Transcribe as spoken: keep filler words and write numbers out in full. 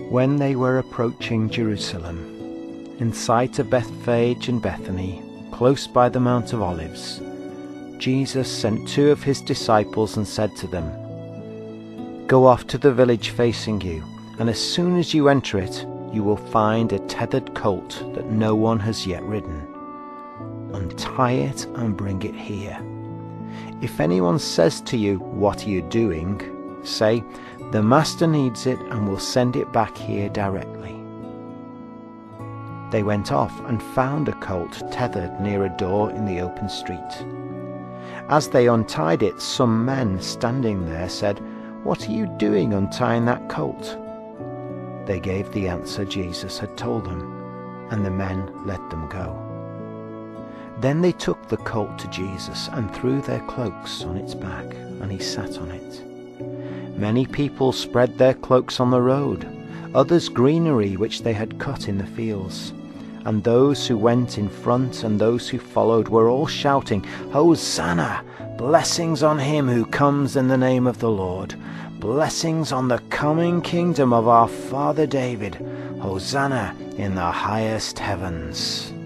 When they were approaching Jerusalem, in sight of Bethphage and Bethany, close by the Mount of Olives, Jesus sent two of his disciples and said to them, "Go off to the village facing you, and as soon as you enter it, you will find a tethered colt that no one has yet ridden. Untie it and bring it here. If anyone says to you, 'What are you doing?' say, 'The master needs it and will send it back here directly.'" They went off and found a colt tethered near a door in the open street. As they untied it, some men standing there said, "What are you doing untying that colt?" They gave the answer Jesus had told them, and the men let them go. Then they took the colt to Jesus and threw their cloaks on its back, and he sat on it. Many people spread their cloaks on the road, others greenery which they had cut in the fields. And those who went in front and those who followed were all shouting, "Hosanna! Blessings on him who comes in the name of the Lord! Blessings on the coming kingdom of our father David! Hosanna in the highest heavens!"